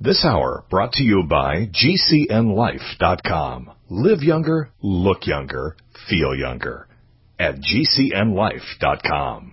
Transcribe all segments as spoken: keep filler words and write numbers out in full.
This hour brought to you by G C N life dot com. Live younger, look younger, feel younger at G C N life dot com.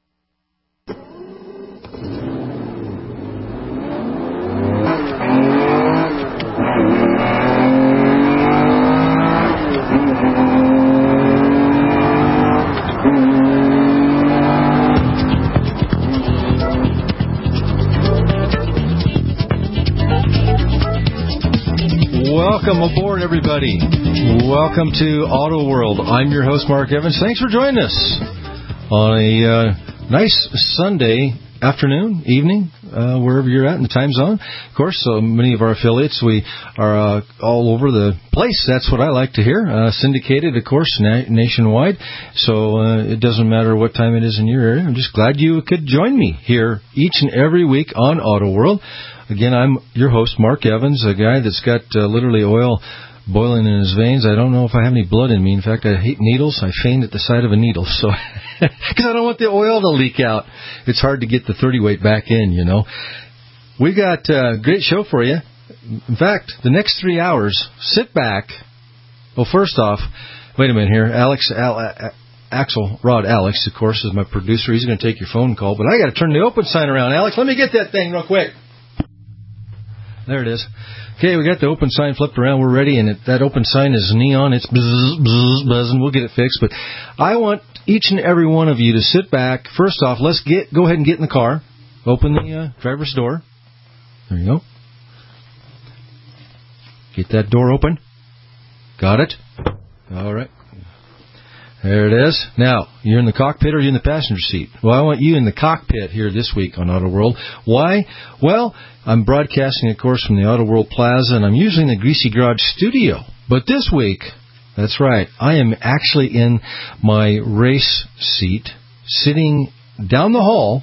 Welcome aboard, everybody. Welcome to Auto World. I'm your host, Mark Evans. Thanks for joining us on a uh, nice Sunday afternoon, evening, uh, wherever you're at in the time zone. Of course, so many of our affiliates, we are uh, all over the place. That's what I like to hear. Uh, syndicated, of course, na- nationwide. So uh, it doesn't matter what time it is in your area. I'm just glad you could join me here each and every week on Auto World. Again, I'm your host, Mark Evans, a guy that's got uh, literally oil boiling in his veins. I don't know if I have any blood in me. In fact, I hate needles. I faint at the sight of a needle, so because I don't want the oil to leak out. It's hard to get the thirty weight back in, you know. We got a great show for you. In fact, the next three hours, sit back. Well, first off, wait a minute here. Alex, Al, Axel, Rod Alex, of course, is my producer. He's going to take your phone call, but I got to turn the open sign around. Alex, let me get that thing real quick. There it is. Okay, we got the open sign flipped around. We're ready, and it, that open sign is neon. It's buzz, buzz, buzzing. We'll get it fixed. But I want each and every one of you to sit back. First off, let's get go ahead and get in the car. Open the uh, driver's door. There you go. Get that door open. Got it? All right. There it is. Now, you're in the cockpit or you're in the passenger seat? Well, I want you in the cockpit here this week on Auto World. Why? Well, I'm broadcasting, of course, from the Auto World Plaza, and I'm using the Greasy Garage studio. But this week, that's right, I am actually in my race seat, sitting down the hall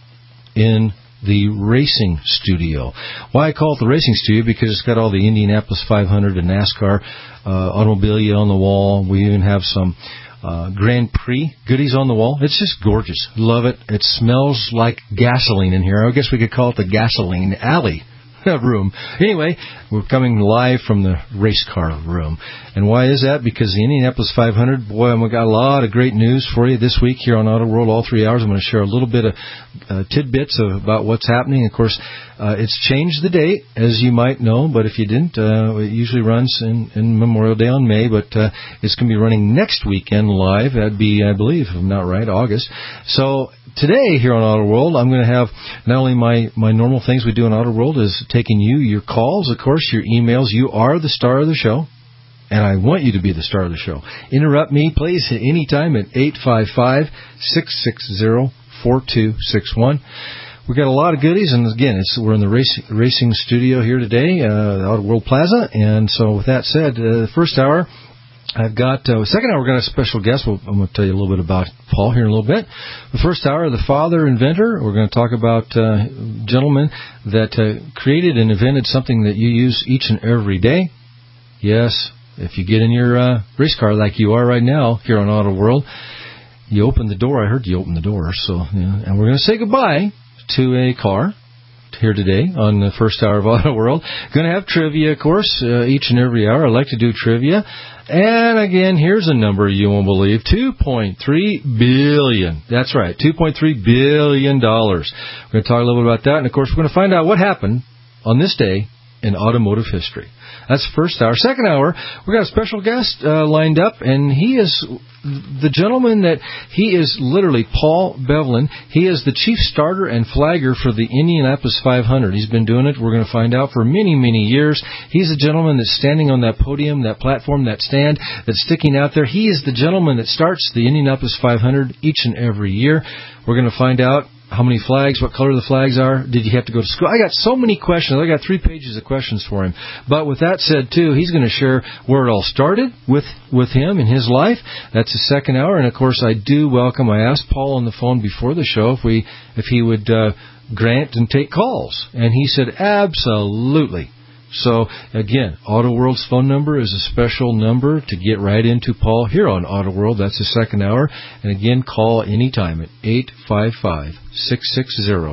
in the racing studio. Why I call it the racing studio? Because it's got all the Indianapolis five hundred and NASCAR uh, automobilia on the wall. We even have some Uh, Grand Prix goodies on the wall. It's just gorgeous. Love it. It smells like gasoline in here. I guess we could call it the gasoline alley room. Anyway, we're coming live from the race car room. And why is that? Because the Indianapolis five hundred, boy, we got a lot of great news for you this week here on Auto World. All three hours, I'm going to share a little bit of uh, tidbits of, about what's happening. Of course, uh, it's changed the date, as you might know, but if you didn't, uh, it usually runs in, in Memorial Day on May, but uh, it's going to be running next weekend live. That'd be, I believe, if I'm not right, August. So today here on Auto World, I'm going to have not only my, my normal things we do on Auto World is taking you, your calls, of course, your emails. You are the star of the show, and I want you to be the star of the show. Interrupt me, please, at any time at eight five five, six six zero, four two six one. We've got a lot of goodies, and again, it's, we're in the race, racing studio here today, uh, the Auto World Plaza, and so with that said, uh, the first hour, I've got, uh, second hour, we've got a special guest. We'll, I'm going to tell you a little bit about Paul here in a little bit. The first hour, the father inventor. We're going to talk about uh, gentlemen that uh, created and invented something that you use each and every day. Yes, if you get in your uh, race car like you are right now here on Auto World, you open the door. I heard you open the door. So, yeah, and we're going to say goodbye to a car here today on the first hour of Auto World. Going to have trivia, of course, uh, each and every hour. I like to do trivia. And again, here's a number you won't believe, two point three billion dollars. That's right, two point three billion dollars. We're going to talk a little bit about that. And, of course, we're going to find out what happened on this day in automotive history. That's the first hour. Second hour, we've got a special guest uh, lined up, and he is the gentleman that he is literally Paul Bevelin. He is the chief starter and flagger for the Indianapolis five hundred. He's been doing it, we're going to find out, for many, many years. He's the gentleman that's standing on that podium, that platform, that stand that's sticking out there. He is the gentleman that starts the Indianapolis five hundred each and every year. We're going to find out how many flags, what color the flags are. Did you have to go to school? I got so many questions. I got three pages of questions for him. But with that said, too, he's going to share where it all started with, with him in his life. That's the second hour. And, of course, I do welcome, I asked Paul on the phone before the show if we if he would uh, grant and take calls. And he said, absolutely. So, again, Auto World's phone number is a special number to get right into Paul here on Auto World. That's the second hour. And, again, call anytime at eight five five, six six zero,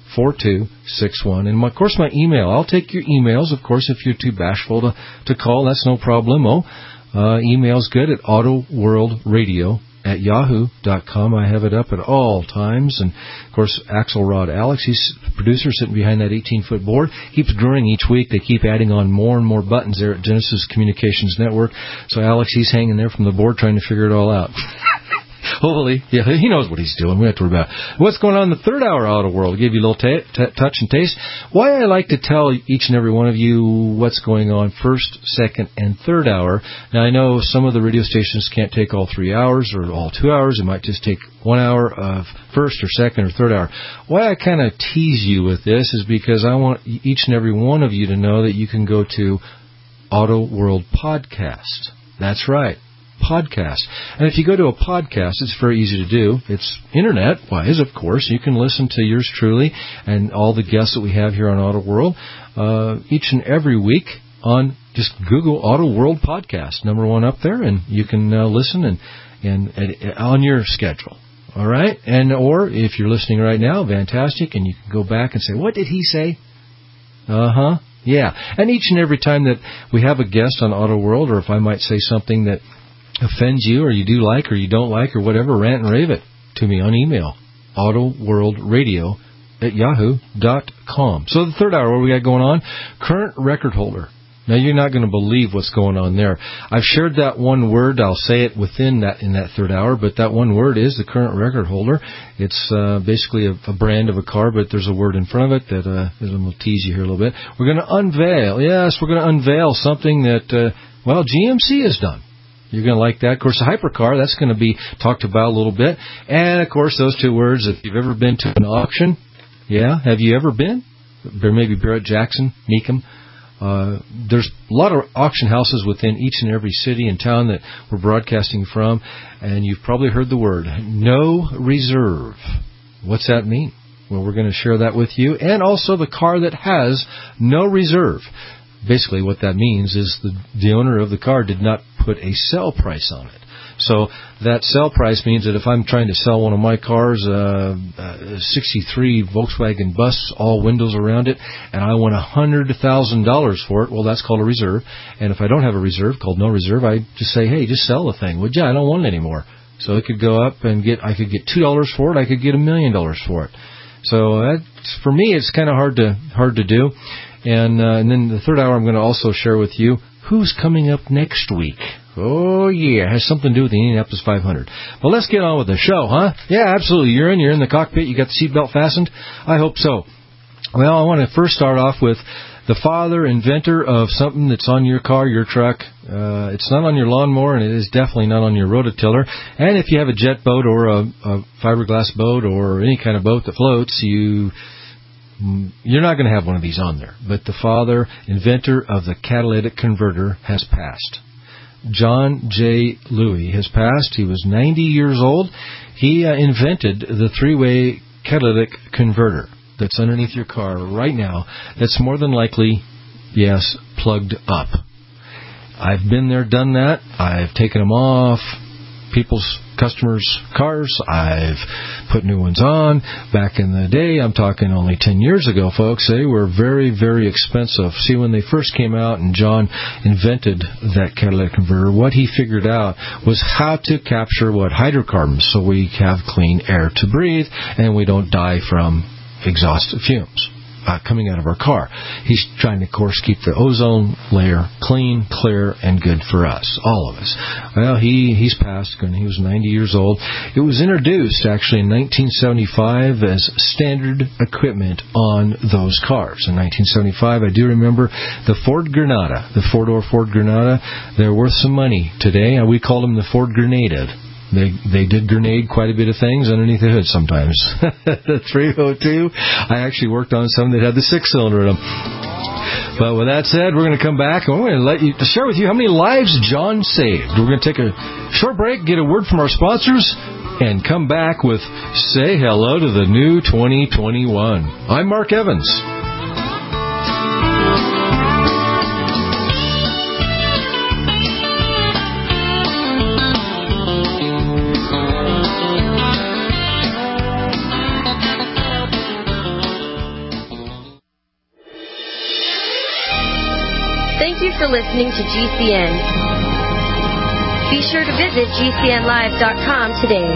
four two six one. And, of course, my email. I'll take your emails, of course, if you're too bashful to, to call. That's no problemo. Uh, email's good at autoworldradio at yahoo dot com. I have it up at all times. And, of course, Axelrod Alex, he's the producer sitting behind that eighteen-foot board. Keeps growing each week. They keep adding on more and more buttons there at Genesis Communications Network. So, Alex, he's hanging there from the board trying to figure it all out. Hopefully, yeah, he knows what he's doing. We have to worry about it. What's going on in the third hour Auto World. Give you a little t- t- touch and taste. Why I like to tell each and every one of you what's going on first, second, and third hour. Now, I know some of the radio stations can't take all three hours or all two hours. It might just take one hour of first or second or third hour. Why I kind of tease you with this is because I want each and every one of you to know that you can go to Auto World Podcast. That's right. Podcast. And if you go to a podcast, it's very easy to do. It's internet-wise, of course. You can listen to yours truly and all the guests that we have here on Auto World uh, each and every week on just Google Auto World Podcast, number one up there, and you can uh, listen and, and, and on your schedule. All right? And or if you're listening right now, fantastic, and you can go back and say, what did he say? Uh-huh. Yeah. And each and every time that we have a guest on Auto World, or if I might say something that offends you or you do like or you don't like or whatever, rant and rave it to me on email, autoworldradio at yahoo dot com. So the third hour, what we got going on? Current record holder. Now, you're not going to believe what's going on there. I've shared that one word. I'll say it within that in that third hour, but that one word is the current record holder. It's uh, basically a, a brand of a car, but there's a word in front of it that uh, I'm going to tease you here a little bit. We're going to unveil, yes, we're going to unveil something that, uh, well, G M C has done. You're going to like that. Of course, the hypercar, that's going to be talked about a little bit. And, of course, those two words, if you've ever been to an auction, yeah, have you ever been? There may be Barrett Jackson, Meekum. Uh, there's a lot of auction houses within each and every city and town that we're broadcasting from, and you've probably heard the word, no reserve. What's that mean? Well, we're going to share that with you. And also the car that has no reserve. Basically, what that means is the, the owner of the car did not put a sell price on it. So that sell price means that if I'm trying to sell one of my cars, uh, a sixty-three Volkswagen Bus, all windows around it, and I want one hundred thousand dollars for it, well, that's called a reserve. And if I don't have a reserve, called no reserve, I just say, hey, just sell the thing. Would you? I don't want it anymore. So it could go up and get, I could get two dollars for it, I could get a million dollars for it. So that's, for me, it's kind of hard to hard to do. And, uh, and then the third hour, I'm going to also share with you who's coming up next week. Oh, yeah, it has something to do with the Indianapolis five hundred. Well, let's get on with the show, huh? Yeah, absolutely. You're in. You're in the cockpit. You got the seatbelt fastened? I hope so. Well, I want to first start off with the father, inventor of something that's on your car, your truck. Uh, it's not on your lawnmower, and it is definitely not on your rototiller. And if you have a jet boat or a, a fiberglass boat or any kind of boat that floats, you... You're not going to have one of these on there. But the father, inventor of the catalytic converter, has passed. John J. Louis has passed. He was ninety years old. He uh, invented the three-way catalytic converter that's underneath your car right now that's more than likely, yes, plugged up. I've been there, done that. I've taken them off people's customers' cars. I've put new ones on. Back in the day, I'm talking only ten years ago, folks, they were very, very expensive. See, when they first came out and John invented that catalytic converter, what he figured out was how to capture what hydrocarbons so we have clean air to breathe and we don't die from exhaust fumes Uh, coming out of our car. He's trying to, of course, keep the ozone layer clean, clear, and good for us, all of us. Well, he, he's passed, and he was ninety years old. It was introduced, actually, in nineteen seventy-five as standard equipment on those cars. In nineteen seventy-five, I do remember the Ford Granada, the four-door Ford Granada. They're worth some money today. We call them the Ford Grenada. They they did grenade quite a bit of things underneath the hood sometimes. The three oh two, I actually worked on some that had the six-cylinder in them. But with that said, we're going to come back and we're going to let you to share with you how many lives John saved. We're going to take a short break, get a word from our sponsors, and come back with Say Hello to the New twenty twenty-one. I'm Mark Evans. Thank you for listening to G C N. Be sure to visit G C N live dot com today.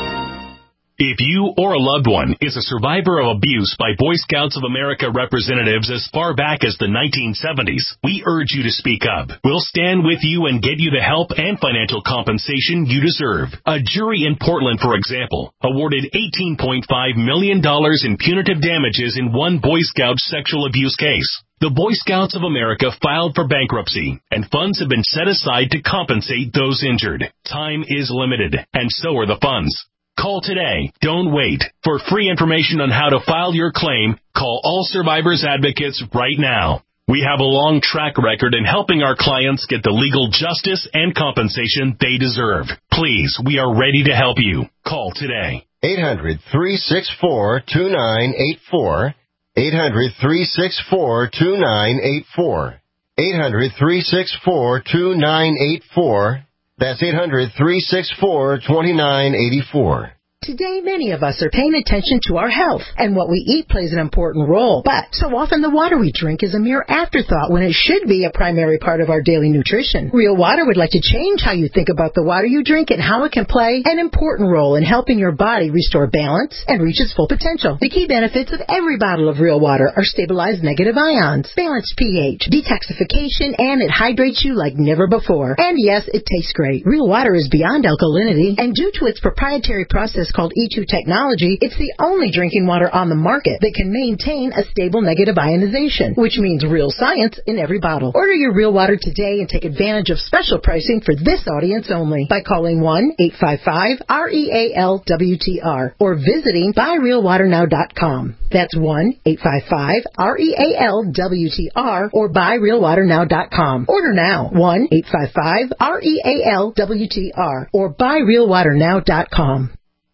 If you or a loved one is a survivor of abuse by Boy Scouts of America representatives as far back as the nineteen seventies, we urge you to speak up. We'll stand with you and get you the help and financial compensation you deserve. A jury in Portland, for example, awarded eighteen point five million dollars in punitive damages in one Boy Scout sexual abuse case. The Boy Scouts of America filed for bankruptcy, and funds have been set aside to compensate those injured. Time is limited, and so are the funds. Call today. Don't wait. For free information on how to file your claim, call All Survivors Advocates right now. We have a long track record in helping our clients get the legal justice and compensation they deserve. Please, we are ready to help you. Call today. eight hundred, three six four, two nine eight four. eight hundred, three six four, two nine eight four. eight hundred, three six four, two nine eight four. That's eight hundred, three six four, two nine eight four. Today, many of us are paying attention to our health, and what we eat plays an important role. But so often the water we drink is a mere afterthought when it should be a primary part of our daily nutrition. Real Water would like to change how you think about the water you drink and how it can play an important role in helping your body restore balance and reach its full potential. The key benefits of every bottle of Real Water are stabilized negative ions, balanced pH, detoxification, and it hydrates you like never before. And yes, it tastes great. Real Water is beyond alkalinity, and due to its proprietary process called E two technology, it's the only drinking water on the market that can maintain a stable negative ionization, which means real science in every bottle. Order your Real Water today and take advantage of special pricing for this audience only by calling one eight five five R E A L W T R or visiting buy real water now dot com. That's one eight five five R E A L W T R or buy real water now dot com. Order now, one eight five five R E A L W T R or buy real water now dot com.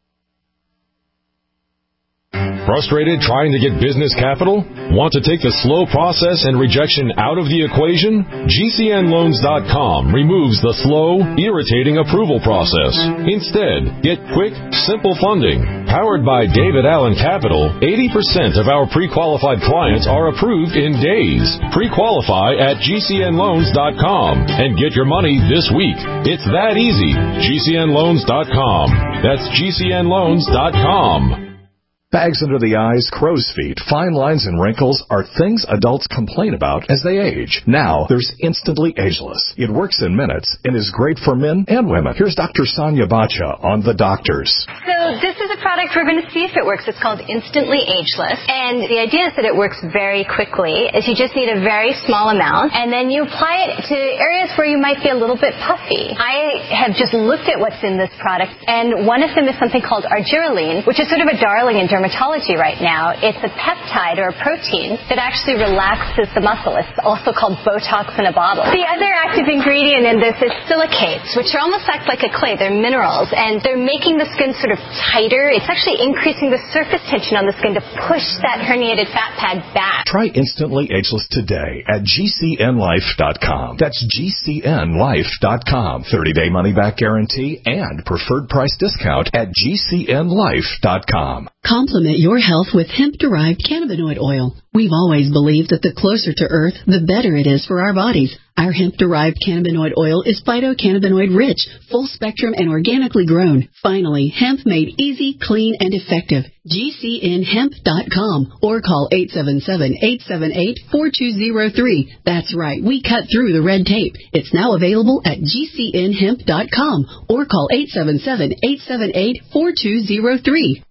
Frustrated trying to get business capital? Want to take the slow process and rejection out of the equation? G C N loans dot com removes the slow, irritating approval process. Instead, get quick, simple funding. Powered by David Allen Capital, eighty percent of our pre-qualified clients are approved in days. Pre-qualify at G C N loans dot com and get your money this week. It's that easy. G C N loans dot com. That's G C N loans dot com. Bags under the eyes, crow's feet, fine lines, and wrinkles are things adults complain about as they age. Now, there's Instantly Ageless. It works in minutes and is great for men and women. Here's Doctor Sonia Bacha on The Doctors. So this is a product we're going to see if it works. It's called Instantly Ageless. And the idea is that it works very quickly. Is you just need a very small amount, and then you apply it to areas where you might be a little bit puffy. I have just looked at what's in this product, and one of them is something called argireline, which is sort of a darling in dermatology right now. It's a peptide or a protein that actually relaxes the muscle. It's also called Botox in a bottle. The other active ingredient in this is silicates, which are almost act like a clay. They're minerals, and they're making the skin sort of tighter. It's actually increasing the surface tension on the skin to push that herniated fat pad back. Try Instantly Ageless today at G C N life dot com. That's G C N life dot com. thirty-day money-back guarantee and preferred price discount at G C N life dot com. Complement your health with hemp-derived cannabinoid oil. We've always believed that the closer to Earth, the better it is for our bodies. Our hemp-derived cannabinoid oil is phytocannabinoid-rich, full-spectrum, and organically grown. Finally, hemp made easy, clean, and effective. G C N hemp dot com or call eight seven seven, eight seven eight, four two zero three. That's right, we cut through the red tape. It's now available at G C N hemp dot com or call eight seven seven, eight seven eight, four two zero three.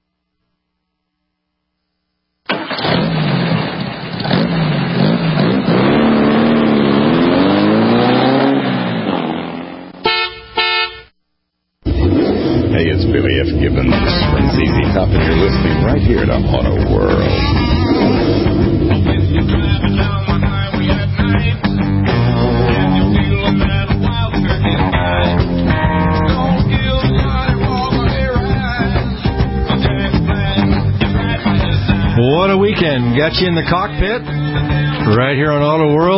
Hey, it's Billy F. Gibbons from Z Z Top, and you're listening right here to Auto World. What a weekend. Got you in the cockpit right here on Auto World.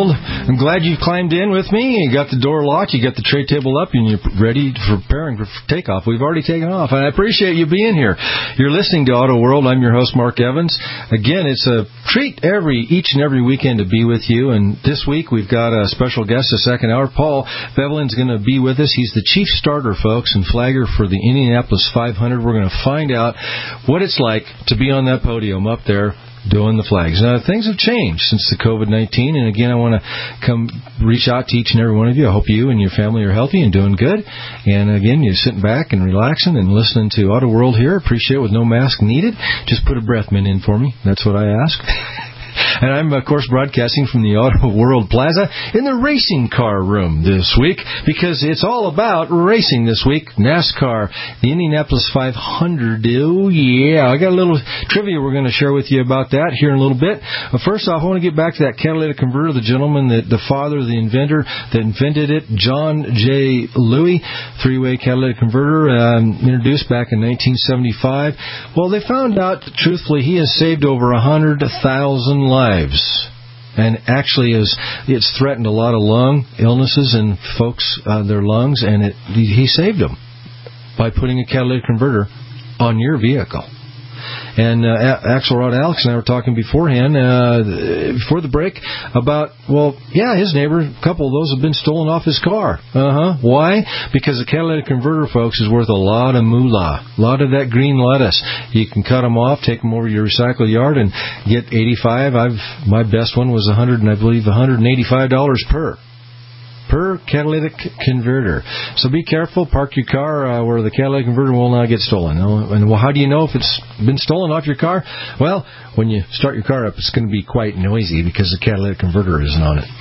I'm glad you climbed in with me. You got the door locked. You got the tray table up, and you're ready for preparing for takeoff. We've already taken off, and I appreciate you being here. You're listening to Auto World. I'm your host, Mark Evans. Again, it's a treat every each and every weekend to be with you. And this week we've got a special guest, the second hour. Paul Bevelin's going to be with us. He's the chief starter, folks, and flagger for the Indianapolis five hundred. We're going to find out what it's like to be on that podium up there doing the flags. Now, things have changed since the COVID nineteen, and again, I want to come reach out to each and every one of you. I hope you and your family are healthy and doing good. And again, you're sitting back and relaxing and listening to Auto World here. Appreciate it with no mask needed. Just put a breath mint in for me. That's what I ask. And I'm, of course, broadcasting from the Auto World Plaza in the racing car room this week because it's all about racing this week. NASCAR, the Indianapolis five hundred. Oh, yeah. I got a little trivia we're going to share with you about that here in a little bit. But first off, I want to get back to that catalytic converter, the gentleman, that the father, the inventor that invented it, John J. Louis, three-way catalytic converter, um, introduced back in nineteen seventy-five. Well, they found out, truthfully, he has saved over one hundred thousand lives, and actually is it's threatened a lot of lung illnesses in folks, uh, their lungs, and it, he saved them by putting a catalytic converter on your vehicle. And uh, Axelrod Alex and I were talking beforehand, uh, before the break, about, well, yeah, his neighbor, a couple of those have been stolen off his car. Uh-huh. Why? Because the catalytic converter, folks, is worth a lot of moolah, a lot of that green lettuce. You can cut them off, take them over to your recycle yard, and get eighty-five. I've my best one was one hundred, and I believe one hundred eighty-five dollars per. per catalytic converter. So be careful. Park your car uh, where the catalytic converter will not get stolen. And well, how do you know if it's been stolen off your car? Well, when you start your car up, it's going to be quite noisy because the catalytic converter isn't on it.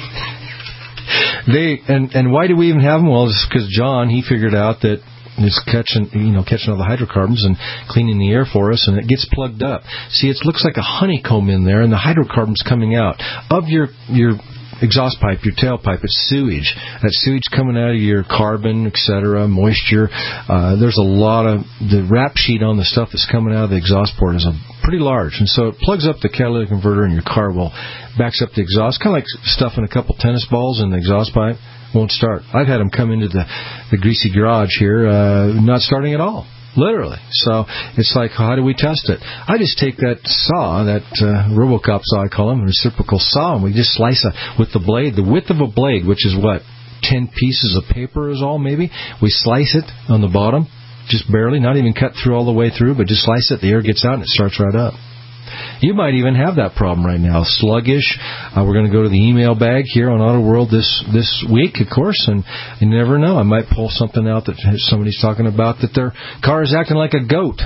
They and and why do we even have them? Well, it's because John, he figured out that it's catching, you know, catching all the hydrocarbons and cleaning the air for us, and it gets plugged up. See, it looks like a honeycomb in there, and the hydrocarbons coming out of your your exhaust pipe, your tailpipe. It's sewage. That sewage coming out of your carbon, et cetera, moisture. Uh, there's a lot of the rap sheet on the stuff that's coming out of the exhaust port is a pretty large, and so it plugs up the catalytic converter, and your car will backs up the exhaust, kind of like stuffing a couple tennis balls in the exhaust pipe. Won't start. I've had them come into the the greasy garage here, uh, not starting at all. Literally. So it's like, how do we test it? I just take that saw, that uh, RoboCop saw, I call them, a reciprocal saw, and we just slice it with the blade, the width of a blade, which is what, ten pieces of paper is all maybe. We slice it on the bottom, just barely, not even cut through all the way through, but just slice it. The air gets out and it starts right up. You might even have that problem right now. Sluggish. Uh, we're going to go to the email bag here on Auto World this this week, of course, and you never know. I might pull something out that somebody's talking about that their car is acting like a goat,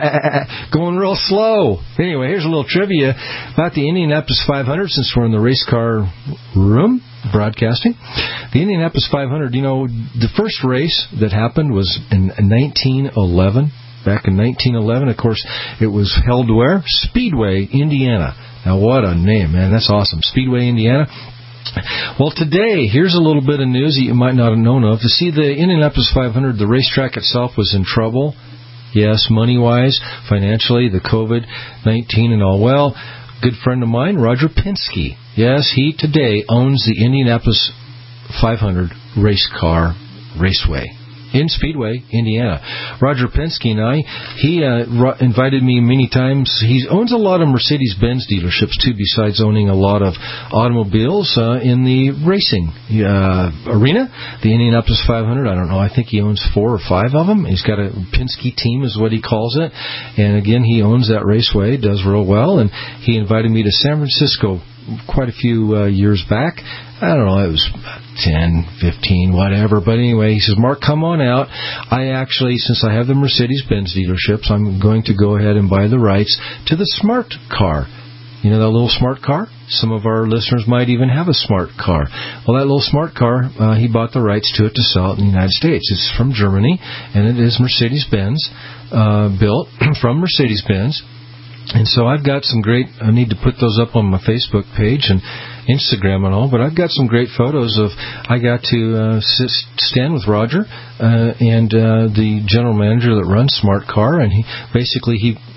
going real slow. Anyway, here's a little trivia about the Indianapolis five hundred, since we're in the race car room broadcasting. The Indianapolis five hundred, you know, the first race that happened was in nineteen eleven. Back in nineteen eleven, of course, it was held where? Speedway, Indiana. Now, what a name, man. That's awesome. Speedway, Indiana. Well, today, here's a little bit of news that you might not have known of. To see the Indianapolis five hundred, the racetrack itself was in trouble. Yes, money-wise, financially, the COVID nineteen and all. Well, good friend of mine, Roger Penske. Yes, he today owns the Indianapolis five hundred race car raceway in Speedway, Indiana. Roger Penske and I, he uh, ro- invited me many times. He owns a lot of Mercedes-Benz dealerships, too, besides owning a lot of automobiles uh, in the racing uh, arena. The Indianapolis five hundred, I don't know, I think he owns four or five of them. He's got a Penske team is what he calls it. And again, he owns that raceway, does real well. And he invited me to San Francisco quite a few uh, years back. I don't know, it was ten, fifteen, whatever. But anyway, he says, Mark, come on out. I actually, since I have the Mercedes-Benz dealerships, I'm going to go ahead and buy the rights to the smart car. You know that little smart car? Some of our listeners might even have a smart car. Well, that little smart car, uh, he bought the rights to it to sell it in the United States. It's from Germany, and it is Mercedes-Benz, uh, built from Mercedes-Benz. And so I've got some great, I need to put those up on my Facebook page and Instagram and all, but I've got some great photos of, I got to uh, sit, stand with Roger uh, and uh, the general manager that runs Smart Car, and he basically, he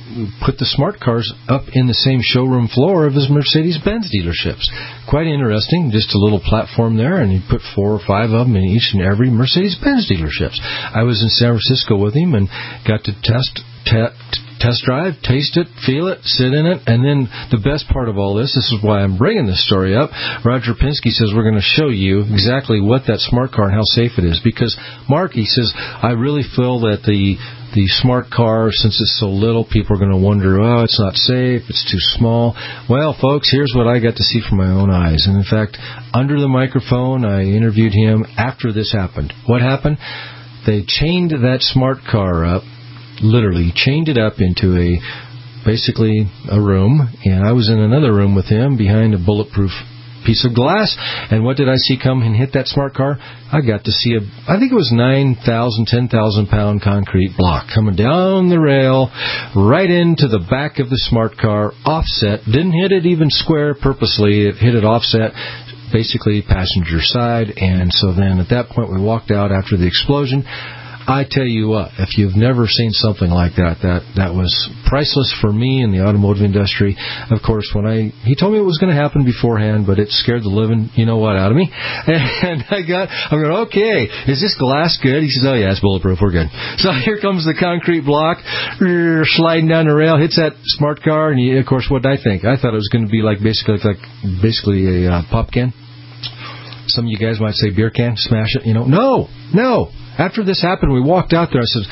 put the smart cars up in the same showroom floor of his Mercedes-Benz dealerships. Quite interesting, just a little platform there, and he put four or five of them in each and every Mercedes-Benz dealerships. I was in San Francisco with him and got to test te- test drive, taste it, feel it, sit in it, and then the best part of all this, this is why I'm bringing this story up, Roger Penske says we're going to show you exactly what that smart car and how safe it is, because Mark, he says, I really feel that the the smart car, since it's so little, people are going to wonder, oh, it's not safe, it's too small. Well, folks, here's what I got to see from my own eyes. And in fact, under the microphone, I interviewed him after this happened. What happened? They chained that smart car up, literally chained it up into a, basically a room, and I was in another room with him behind a bulletproof piece of glass, and what did I see come and hit that smart car? I got to see a, I think it was nine thousand, ten thousand pound concrete block coming down the rail, right into the back of the smart car, offset, didn't hit it even square purposely, it hit it offset, basically passenger side, and so then at that point we walked out after the explosion. I tell you what, if you've never seen something like that, that that was priceless for me in the automotive industry. Of course, when I he told me it was going to happen beforehand, but it scared the living, you know what, out of me. And I got, I'm going, okay, is this glass good? He says, oh yeah, it's bulletproof, we're good. So here comes the concrete block, sliding down the rail, hits that smart car, and he, of course, what did I think? I thought it was going to be like basically like basically a uh, pop can. Some of you guys might say beer can, smash it, you know. No, no. After this happened, we walked out there. I said,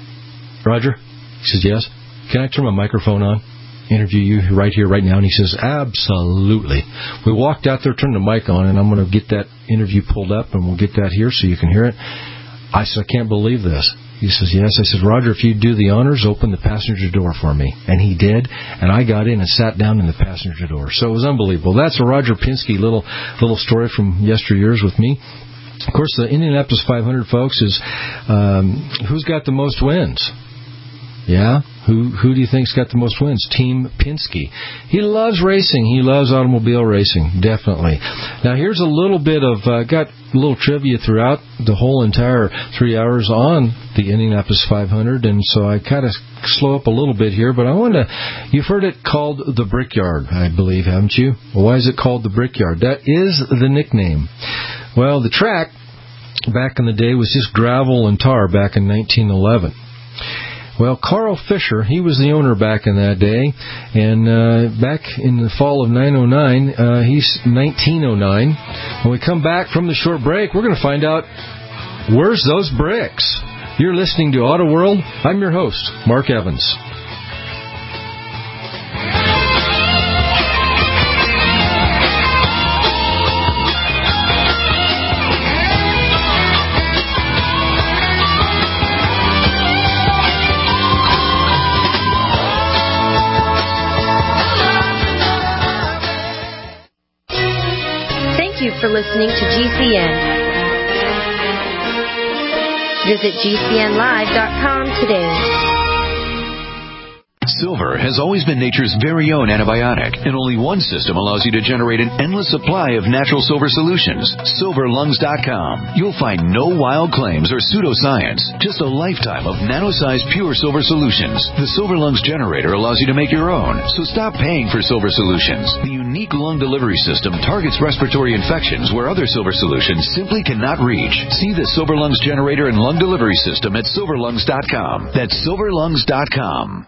Roger? He says, yes. Can I turn my microphone on? Interview you right here, right now? And he says, absolutely. We walked out there, turned the mic on, and I'm going to get that interview pulled up, and we'll get that here so you can hear it. I said, I can't believe this. He says, yes. I said, Roger, if you do the honors, open the passenger door for me. And he did, and I got in and sat down in the passenger door. So it was unbelievable. That's a Roger Penske little little story from yesteryears with me. Of course, the Indianapolis five hundred, folks, is um, who's got the most wins? Yeah? Who who do you think's got the most wins? Team Penske. He loves racing. He loves automobile racing, definitely. Now, here's a little bit of, uh, got a little trivia throughout the whole entire three hours on the Indianapolis five hundred, and so I kind of slow up a little bit here, but I want to, you've heard it called the Brickyard, I believe, haven't you? Well, why is it called the Brickyard? That is the nickname. Well, the track back in the day was just gravel and tar back in nineteen eleven. Well, Carl Fisher, he was the owner back in that day, and uh, back in the fall of nine oh nine, uh, he's nineteen oh nine. When we come back from the short break, we're going to find out, where's those bricks? You're listening to Auto World. I'm your host, Mark Evans. For listening to G C N. Visit G C N live dot com today. Silver has always been nature's very own antibiotic, and only one system allows you to generate an endless supply of natural silver solutions. silver lungs dot com. You'll find no wild claims or pseudoscience, just a lifetime of nano-sized pure silver solutions. The Silver Lungs generator allows you to make your own, so stop paying for silver solutions. The unique lung delivery system targets respiratory infections where other silver solutions simply cannot reach. See the Silver Lungs generator and lung delivery system at silver lungs dot com. That's silver lungs dot com.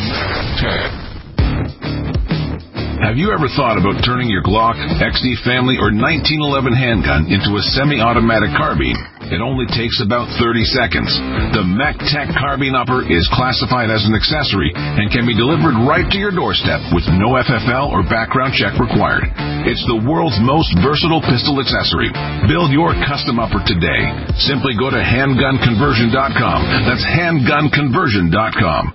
Have you ever thought about turning your Glock, X D Family, or nineteen eleven handgun into a semi-automatic carbine? It only takes about thirty seconds. The MacTech Carbine Upper is classified as an accessory and can be delivered right to your doorstep with no F F L or background check required. It's the world's most versatile pistol accessory. Build your custom upper today. Simply go to handgun conversion dot com. That's handgun conversion dot com.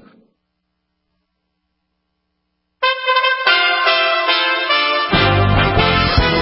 U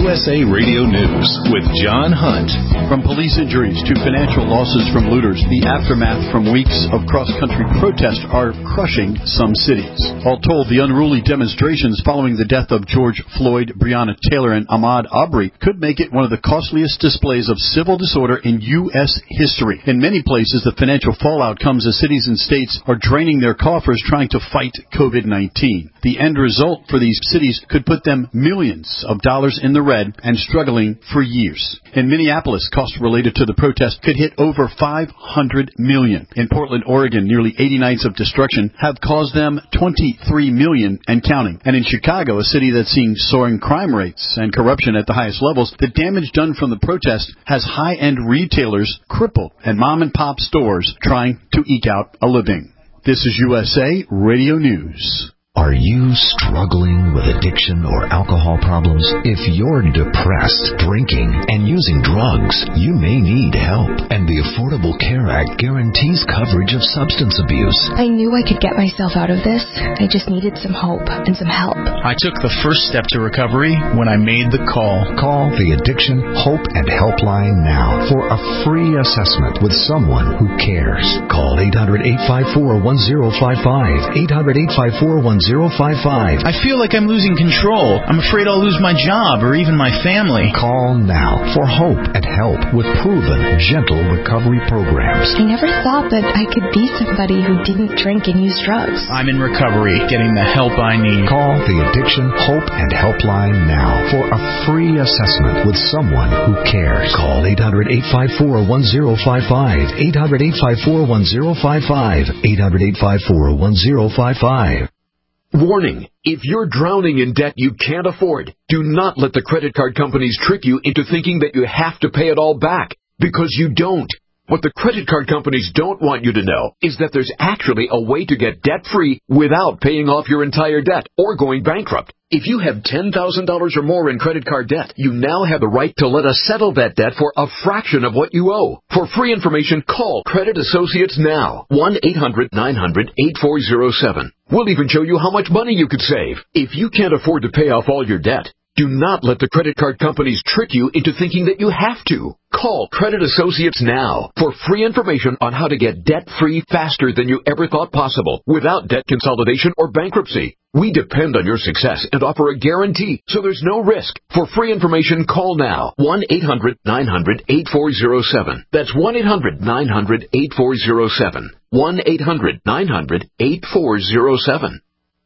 S A Radio News with John Hunt. From police injuries to financial losses from looters, the aftermath from weeks of cross-country protests are crushing some cities. All told, the unruly demonstrations following the death of George Floyd, Breonna Taylor, and Ahmaud Arbery could make it one of the costliest displays of civil disorder in U S history. In many places, the financial fallout comes as cities and states are draining their coffers trying to fight COVID nineteen. The end result for these cities could put them millions of dollars in the red and struggling for years. In Minneapolis, costs related to the protest could hit over five hundred million dollars. In Portland, Oregon, nearly eighty nights of destruction have caused them twenty-three million dollars and counting. And in Chicago, a city that's seeing soaring crime rates and corruption at the highest levels, the damage done from the protest has high-end retailers crippled and mom-and-pop stores trying to eke out a living. This is U S A Radio News. Are you struggling with addiction or alcohol problems? If you're depressed, drinking, and using drugs, you may need help. And the Affordable Care Act guarantees coverage of substance abuse. I knew I could get myself out of this. I just needed some hope and some help. I took the first step to recovery when I made the call. Call the Addiction Hope and Helpline now for a free assessment with someone who cares. Call eight hundred, eight five four, one zero five five. eight hundred, eight five four, one zero five five. I feel like I'm losing control. I'm afraid I'll lose my job or even my family. Call now for hope and help with proven, gentle recovery programs. I never thought that I could be somebody who didn't drink and use drugs. I'm in recovery, getting the help I need. Call the Addiction Hope and Helpline now for a free assessment with someone who cares. Call eight hundred, eight five four, one zero five five. eight hundred, eight five four, one zero five five. eight hundred, eight five four, one zero five five. Warning, if you're drowning in debt you can't afford, do not let the credit card companies trick you into thinking that you have to pay it all back, because you don't. What the credit card companies don't want you to know is that there's actually a way to get debt-free without paying off your entire debt or going bankrupt. If you have ten thousand dollars or more in credit card debt, you now have the right to let us settle that debt for a fraction of what you owe. For free information, call Credit Associates now. one eight hundred, nine hundred, eight four zero seven. We'll even show you how much money you could save. If you can't afford to pay off all your debt, do not let the credit card companies trick you into thinking that you have to. Call Credit Associates now for free information on how to get debt-free faster than you ever thought possible without debt consolidation or bankruptcy. We depend on your success and offer a guarantee, so there's no risk. For free information, call now. one eight hundred, nine hundred, eight four zero seven. That's one eight hundred, nine hundred, eight four zero seven. one eight hundred, nine hundred, eight four zero seven.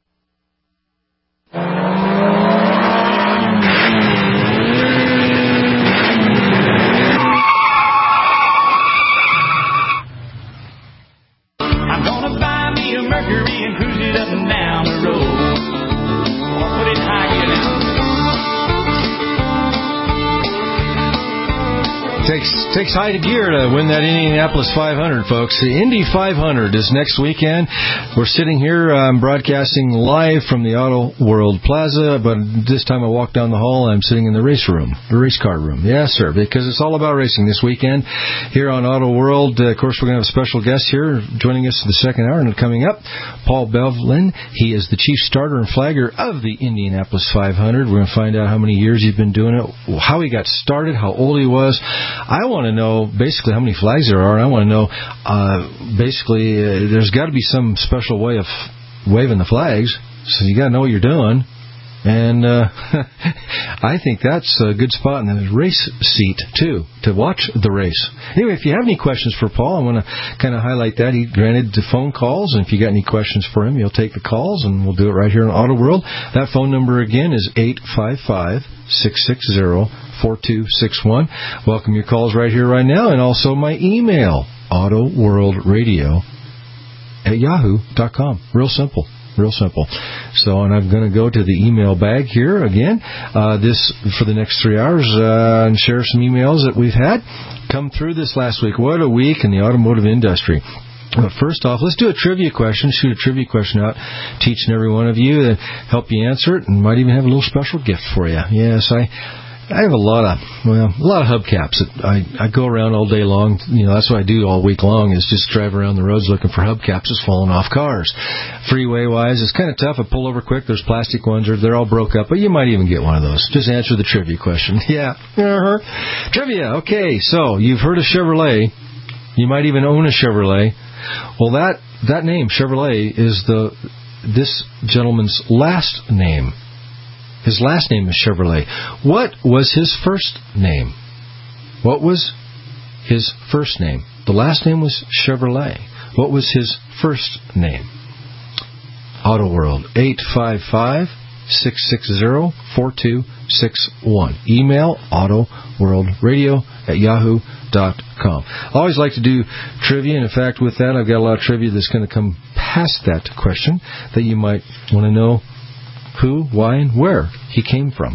Mercury and cruise it up and down the road. Or put it high, get it out. Takes takes high gear to win that Indianapolis five hundred, folks. The Indy five hundred is next weekend. We're sitting here um, broadcasting live from the Auto World Plaza, but this time I walk down the hall, I'm sitting in the race room, the race car room. Yes, sir, because it's all about racing this weekend here on Auto World. Uh, of course, we're going to have a special guest here joining us for the second hour, and coming up, Paul Bevlin. He is the chief starter and flagger of the Indianapolis five hundred. We're going to find out how many years he's been doing it, how he got started, how old he was. I want to know basically how many flags there are. I want to know uh, basically uh, there's got to be some special way of waving the flags, so you got to know what you're doing. And uh, I think that's a good spot in the race seat, too, to watch the race. Anyway, if you have any questions for Paul, I want to kind of highlight that. He granted the phone calls, and if you got any questions for him, you'll take the calls, and we'll do it right here on Auto World. That phone number, again, is eight five five, six six zero, four two six one. Welcome your calls right here, right now, and also my email, autoworldradio at yahoo dot com. Real simple. Real simple. So, and I'm going to go to the email bag here again, uh, this for the next three hours, uh, and share some emails that we've had come through this last week. What a week in the automotive industry. But first off, let's do a trivia question. Shoot a trivia question out to each and every one of you to help you answer it, and might even have a little special gift for you. Yes, I I have a lot of, well, a lot of hubcaps. I, I go around all day long. You know, that's what I do all week long is just drive around the roads looking for hubcaps that's falling off cars. Freeway-wise, it's kind of tough. I pull over quick. There's plastic ones. Or they're all broke up, but you might even get one of those. Just answer the trivia question. Yeah. Uh-huh. Trivia. Okay, so you've heard of Chevrolet. You might even own a Chevrolet. Well, that, that name, Chevrolet, is the this gentleman's last name. His last name is Chevrolet. What was his first name? What was his first name? The last name was Chevrolet. What was his first name? Auto World, eight five five, six six zero, four two six one. Email autoworldradio at yahoo dot com. I always like to do trivia, and in fact, with that, I've got a lot of trivia that's going to come past that question that you might want to know who, why, and where he came from.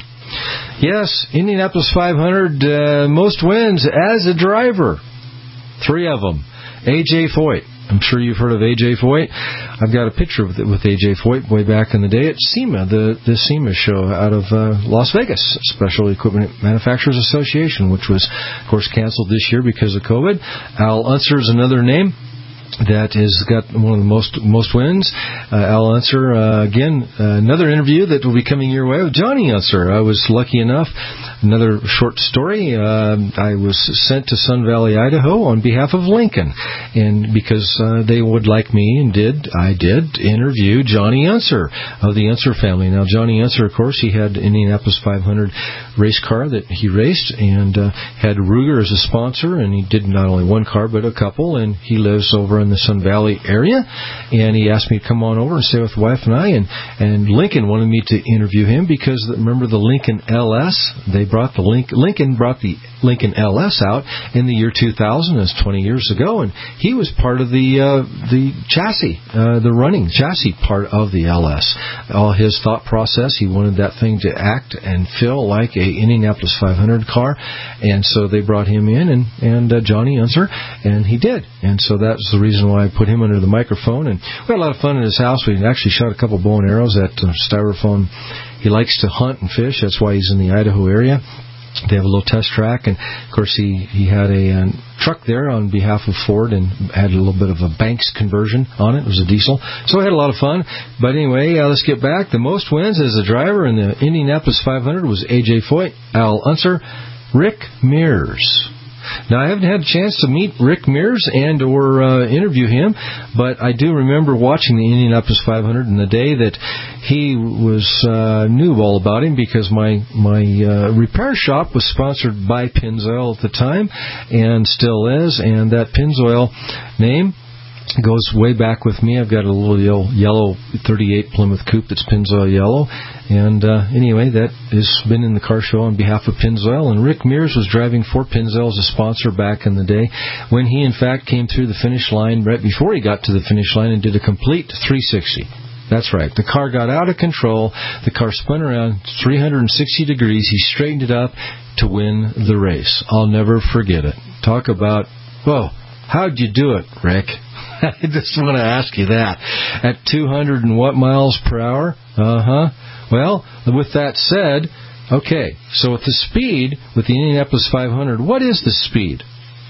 Yes, Indianapolis five hundred, uh, most wins as a driver. Three of them. A J Foyt. I'm sure you've heard of A J Foyt. I've got a picture with with A J Foyt way back in the day at SEMA, the, the SEMA show out of uh, Las Vegas, Special Equipment Manufacturers Association, which was, of course, canceled this year because of COVID. Al Unser is another name that has got one of the most most wins. Uh, Al Unser, uh, again, uh, another interview that will be coming your way with Johnny Unser. I was lucky enough, another short story, uh, I was sent to Sun Valley, Idaho on behalf of Lincoln, and because uh, they would like me, and did, I did interview Johnny Unser of the Unser family. Now, Johnny Unser, of course, he had Indianapolis five hundred race car that he raced, and uh, had Ruger as a sponsor, and he did not only one car, but a couple, and he lives over in the Sun Valley area, and he asked me to come on over and stay with the wife and I, and, and Lincoln wanted me to interview him because, remember the Lincoln L S? They brought the Link, Lincoln brought the Lincoln L S out in the year two thousand, that's twenty years ago, and he was part of the uh, the chassis, uh, the running chassis part of the L S. All his thought process, he wanted that thing to act and feel like a Indianapolis five hundred car, and so they brought him in, and, and uh, Johnny Unser, and he did, and so that's the reason why I put him under the microphone, and we had a lot of fun in his house. We actually shot a couple bow and arrows at uh, Styrofoam. He likes to hunt and fish, that's why he's in the Idaho area. They have a little test track, and of course he, he had a uh, truck there on behalf of Ford and had a little bit of a Banks conversion on it. It was a diesel. So we had a lot of fun. But anyway, uh, let's get back. The most wins as a driver in the Indianapolis five hundred was A J Foyt, Al Unser, Rick Mears. Now, I haven't had a chance to meet Rick Mears and or uh, interview him, but I do remember watching the Indianapolis five hundred in the day that he was uh, knew all about him because my my uh, repair shop was sponsored by Pennzoil at the time and still is, and that Pennzoil name goes way back with me. I've got a little yellow thirty-eight Plymouth Coupe that's Pennzoil yellow. And uh, anyway, that has been in the car show on behalf of Pennzoil. And Rick Mears was driving for Pennzoil as a sponsor back in the day when he, in fact, came through the finish line right before he got to the finish line and did a complete three sixty. That's right. The car got out of control. The car spun around three hundred sixty degrees. He straightened it up to win the race. I'll never forget it. Talk about, whoa, how'd you do it, Rick? I just want to ask you that. At two hundred and what miles per hour? Uh-huh. Well, with that said, okay, so with the speed, with the Indianapolis five hundred, what is the speed?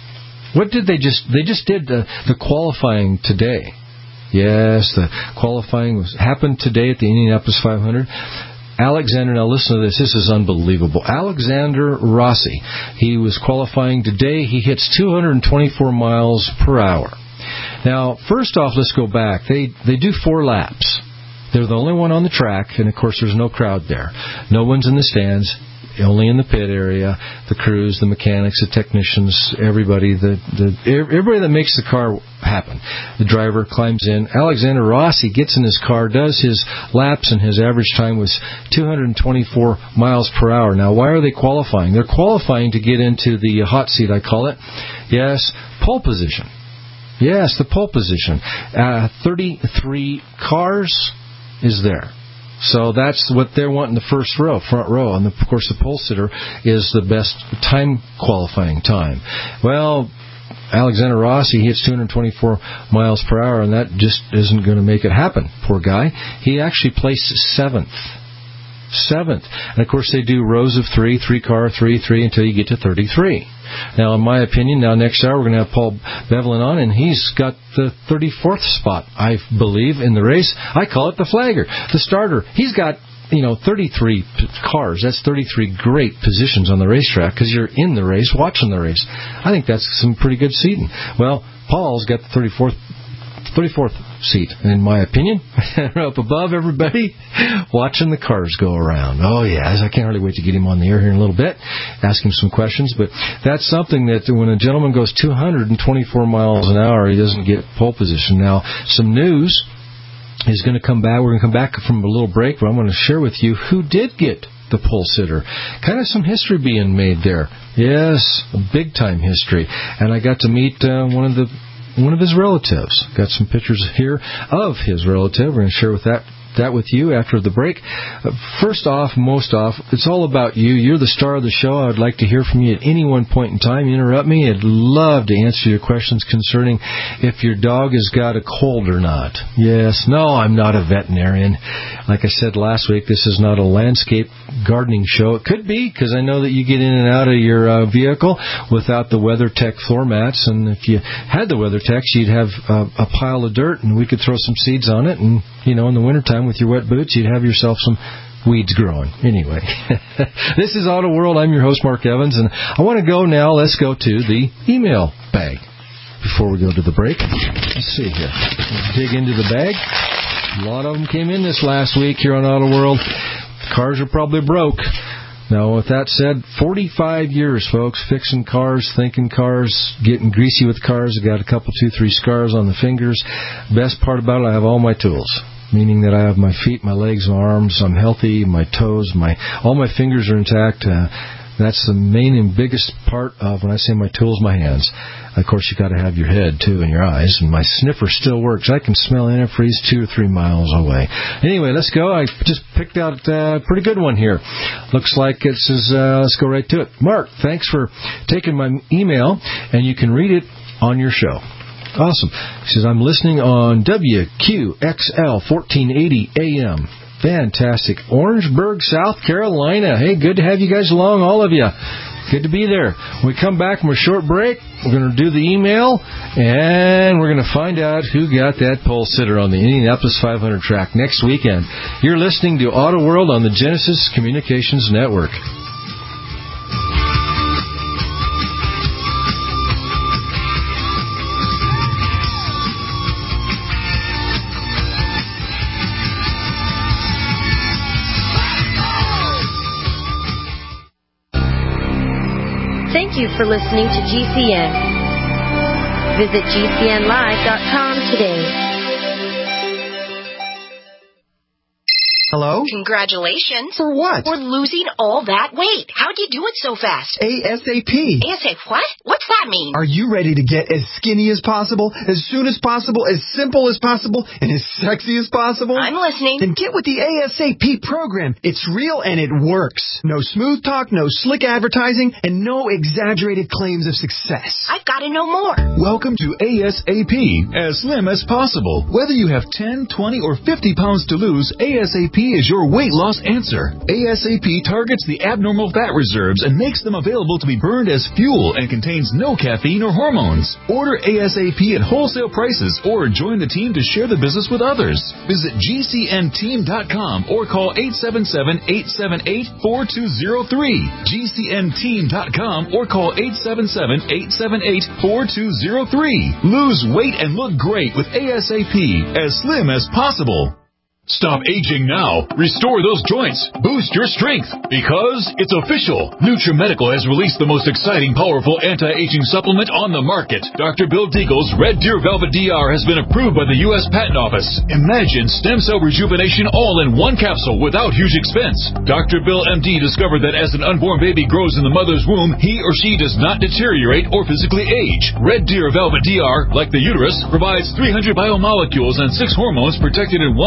What did they just, they just did the, the qualifying today. Yes, the qualifying was happened today at the Indianapolis five hundred. Alexander, now listen to this, this is unbelievable. Alexander Rossi, he was qualifying today, he hits two hundred twenty-four miles per hour. Now, first off, let's go back. They they do four laps. They're the only one on the track, and of course there's no crowd there. No one's in the stands, only in the pit area. The crews, the mechanics, the technicians, everybody, the, the everybody that makes the car happen. The driver climbs in. Alexander Rossi gets in his car, does his laps, and his average time was two hundred twenty-four miles per hour. Now, why are they qualifying? They're qualifying to get into the hot seat, I call it. Yes, pole position. Yes, the pole position. Uh, thirty-three cars is there. So that's what they're wanting, the first row, front row. And, of course, the pole sitter is the best time qualifying time. Well, Alexander Rossi, he hits two hundred twenty-four miles per hour, and that just isn't going to make it happen. Poor guy. He actually placed seventh. seventh. And, of course, they do rows of three, three-car, three, three, until you get to thirty-three. Now, in my opinion, now next hour we're going to have Paul Bevelin on, and he's got the thirty-fourth spot, I believe, in the race. I call it the flagger, the starter. He's got, you know, thirty-three cars. That's thirty-three great positions on the racetrack because you're in the race, watching the race. I think that's some pretty good seating. Well, Paul's got the thirty-fourth, thirty-fourth seat, in my opinion. Up above everybody, watching the cars go around. Oh, yeah, I can't hardly wait to get him on the air here in a little bit, ask him some questions. But that's something that when a gentleman goes two hundred twenty-four miles an hour, he doesn't get pole position. Now, some news is going to come back. We're going to come back from a little break, but I'm going to share with you who did get the pole sitter. Kind of some history being made there. Yes, a big-time history. And I got to meet uh, one of the one of his relatives. Got some pictures here of his relative. We're going to share with that that with you after the break. Uh, first off, most off, it's all about you. You're the star of the show. I would like to hear from you at any one point in time. Interrupt me. I'd love to answer your questions concerning if your dog has got a cold or not. Yes, no, I'm not a veterinarian. Like I said last week, this is not a landscape gardening show. It could be, because I know that you get in and out of your uh, vehicle without the WeatherTech floor mats, and if you had the WeatherTechs, you'd have uh, a pile of dirt, and we could throw some seeds on it, and, you know, in the wintertime with your wet boots, you'd have yourself some weeds growing. Anyway, this is Auto World. I'm your host, Mark Evans, and I want to go now. Let's go to the email bag before we go to the break. Let's see here. Let's dig into the bag. A lot of them came in this last week here on Auto World. Cars are probably broke. Now, with that said, forty-five years, folks, fixing cars, thinking cars, getting greasy with cars. I got a couple, two, three scars on the fingers. Best part about it, I have all my tools, meaning that I have my feet, my legs, my arms. I'm healthy, my toes, my all my fingers are intact. Uh, that's the main and biggest part of when I say my tools, my hands. Of course, you got to have your head, too, and your eyes. And my sniffer still works. I can smell antifreeze two or three miles away. Anyway, let's go. I just picked out a pretty good one here. Looks like it says, uh, let's go right to it. Mark, thanks for taking my email, and you can read it on your show. Awesome. He says, I'm listening on W Q X L fourteen eighty A M. Fantastic. Orangeburg, South Carolina. Hey, good to have you guys along, all of you. Good to be there. When we come back from a short break, we're going to do the email, and we're going to find out who got that pole sitter on the Indianapolis five hundred track next weekend. You're listening to Auto World on the Genesis Communications Network. Thank you for listening to G C N. Visit G C N live dot com today. Hello? Congratulations. For what? For losing all that weight. How'd you do it so fast? ASAP. ASAP what? What's that mean? Are you ready to get as skinny as possible, as soon as possible, as simple as possible, and as sexy as possible? I'm listening. Then get with the ASAP program. It's real and it works. No smooth talk, no slick advertising, and no exaggerated claims of success. I've got to know more. Welcome to ASAP, as slim as possible. Whether you have ten, twenty, or fifty pounds to lose, ASAP is your weight loss answer. ASAP targets the abnormal fat reserves and makes them available to be burned as fuel and contains no caffeine or hormones. Order ASAP at wholesale prices or join the team to share the business with others. Visit G C N team dot com or call eight seven seven, eight seven eight, four two zero three. G C N team dot com or call eight seven seven, eight seven eight, four two zero three. Lose weight and look great with ASAP, as slim as possible. Stop aging now. Restore those joints. Boost your strength. Because it's official. NutriMedical has released the most exciting, powerful anti-aging supplement on the market. Doctor Bill Deagle's Red Deer Velvet D R has been approved by the U S Patent Office. Imagine stem cell rejuvenation all in one capsule without huge expense. Doctor Bill M D discovered that as an unborn baby grows in the mother's womb, he or she does not deteriorate or physically age. Red Deer Velvet D R, like the uterus, provides three hundred biomolecules and six hormones protected in one special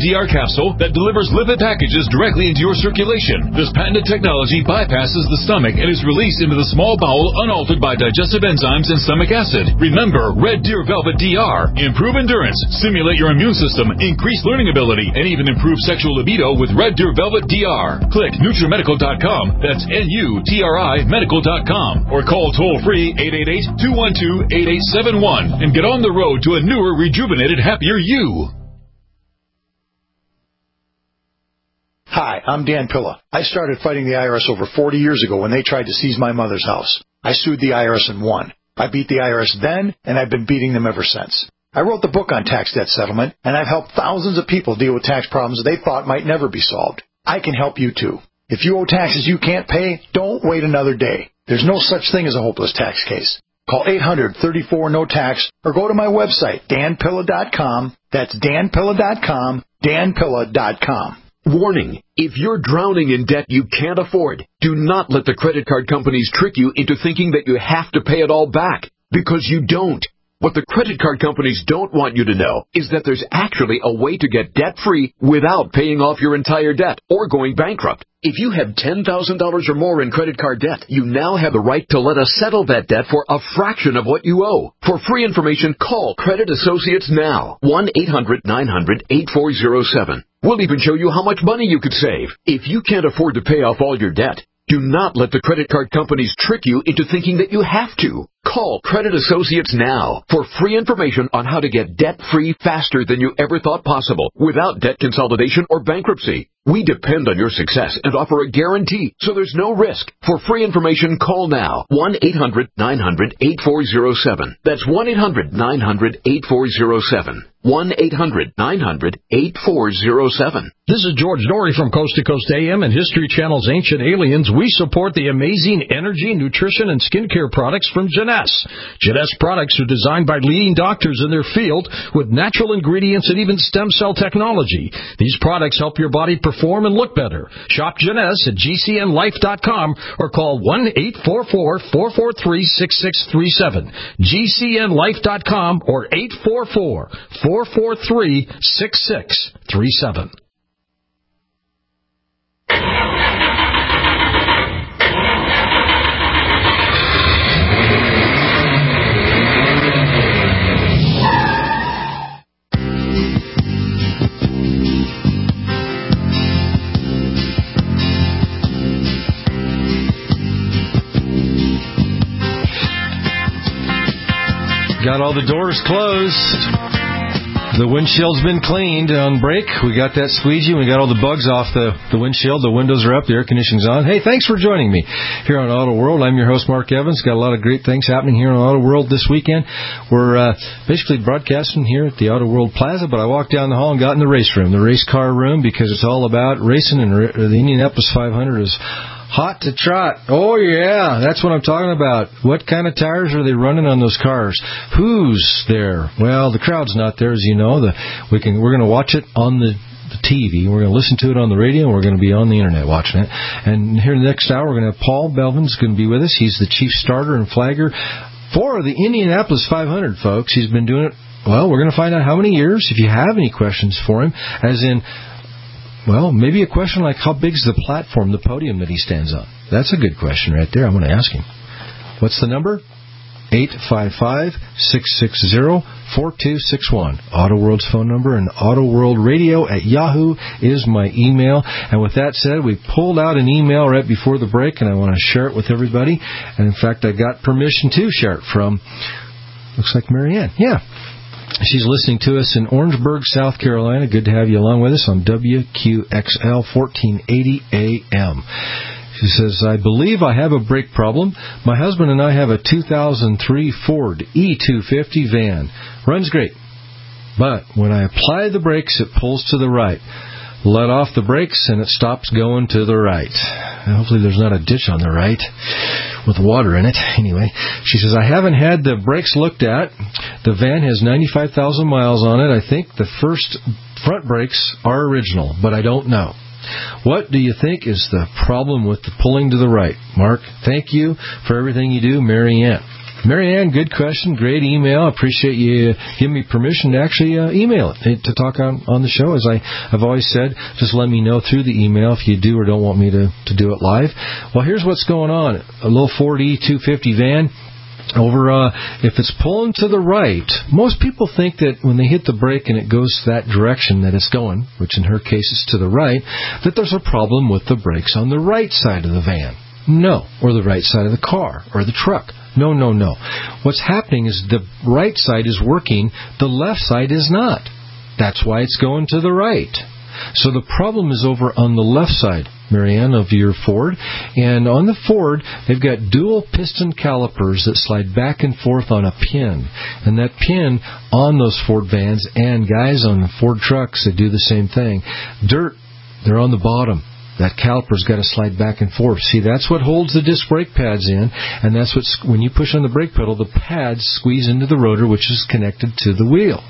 D R capsule that delivers lipid packages directly into your circulation. This patented technology bypasses the stomach and is released into the small bowel unaltered by digestive enzymes and stomach acid. Remember, Red Deer Velvet D R. Improve endurance, stimulate your immune system, increase learning ability, and even improve sexual libido with Red Deer Velvet D R. Click NutriMedical dot com. That's N U T R I medical dot com. Or call toll-free eight eight eight, two one two, eight eight seven one and get on the road to a newer, rejuvenated, happier you. Hi, I'm Dan Pilla. I started fighting the I R S over forty years ago when they tried to seize my mother's house. I sued the I R S and won. I beat the I R S then, and I've been beating them ever since. I wrote the book on tax debt settlement, and I've helped thousands of people deal with tax problems they thought might never be solved. I can help you too. If you owe taxes you can't pay, don't wait another day. There's no such thing as a hopeless tax case. Call eight hundred, thirty-four, no tax or go to my website, Dan Pilla dot com. That's Dan Pilla dot com, Dan Pilla dot com. Warning, if you're drowning in debt you can't afford, do not let the credit card companies trick you into thinking that you have to pay it all back, because you don't. What the credit card companies don't want you to know is that there's actually a way to get debt-free without paying off your entire debt or going bankrupt. If you have ten thousand dollars or more in credit card debt, you now have the right to let us settle that debt for a fraction of what you owe. For free information, call Credit Associates now. one eight hundred, nine hundred, eight four zero seven. We'll even show you how much money you could save. If you can't afford to pay off all your debt, do not let the credit card companies trick you into thinking that you have to. Call Credit Associates now for free information on how to get debt-free faster than you ever thought possible without debt consolidation or bankruptcy. We depend on your success and offer a guarantee, so there's no risk. For free information, call now. one eight hundred, nine hundred, eight four zero seven. That's one eight hundred, nine hundred, eight four zero seven. one eight hundred, nine hundred, eight four zero seven. This is George Norrie from Coast to Coast A M and History Channel's Ancient Aliens. We support the amazing energy, nutrition, and skincare products from Jeunesse. Jeunesse products are designed by leading doctors in their field with natural ingredients and even stem cell technology. These products help your body perform and look better. Shop Jeunesse at G C N life dot com or call one eight four four, four four three, six six three seven. G C N life dot com or eight four four, four four three, six six three seven. Got all the doors closed. The windshield's been cleaned on break. We got that squeegee. We got all the bugs off the, the windshield. The windows are up. The air conditioning's on. Hey, thanks for joining me here on Auto World. I'm your host, Mark Evans. Got a lot of great things happening here on Auto World this weekend. We're uh, basically broadcasting here at the Auto World Plaza, but I walked down the hall and got in the race room, the race car room, because it's all about racing, and the Indianapolis five hundred is hot to trot. Oh, yeah, that's what I'm talking about. What kind of tires are they running on those cars? Who's there? Well, the crowd's not there, as you know. The, we can, we're going to watch it on the, the T V. We're going to listen to it on the radio, and we're going to be on the Internet watching it. And here in the next hour, we're going to have Paul Belvin's going to be with us. He's the chief starter and flagger for the Indianapolis five hundred, folks. He's been doing it, well, we're going to find out how many years. If you have any questions for him, as in, well, maybe a question like, how big's the platform, the podium that he stands on? That's a good question right there. I'm going to ask him. What's the number? eight five five, six six zero, four two six one. Auto World's phone number, and Auto World Radio at Yahoo is my email. And with that said, we pulled out an email right before the break, and I want to share it with everybody. And in fact, I got permission to share it from, looks like Marianne. Yeah. She's listening to us in Orangeburg, South Carolina. Good to have you along with us on W Q X L fourteen eighty A M. She says, I believe I have a brake problem. My husband and I have a two thousand three Ford E two fifty van. Runs great. But when I apply the brakes, it pulls to the right. Let off the brakes, and it stops going to the right. And hopefully there's not a ditch on the right with water in it. Anyway, she says, I haven't had the brakes looked at. The van has ninety-five thousand miles on it. I think the first front brakes are original, but I don't know. What do you think is the problem with the pulling to the right? Mark, thank you for everything you do, Mary Ann. Marianne, good question. Great email. I appreciate you giving me permission to actually uh, email it, to talk on, on the show. As I, I've always said, just let me know through the email if you do or don't want me to, to do it live. Well, here's what's going on. A little Ford E two fifty van. Over, uh, if it's pulling to the right, most people think that when they hit the brake and it goes that direction that it's going, which in her case is to the right, that there's a problem with the brakes on the right side of the van. No. Or the right side of the car or the truck. No, no, no. What's happening is the right side is working, the left side is not. That's why it's going to the right. So the problem is over on the left side, Marianne, of your Ford. And on the Ford, they've got dual piston calipers that slide back and forth on a pin. And that pin on those Ford vans and guys on the Ford trucks that do the same thing, dirt, they're on the bottom. That caliper's got to slide back and forth. See, that's what holds the disc brake pads in, and that's what, when you push on the brake pedal, the pads squeeze into the rotor, which is connected to the wheel.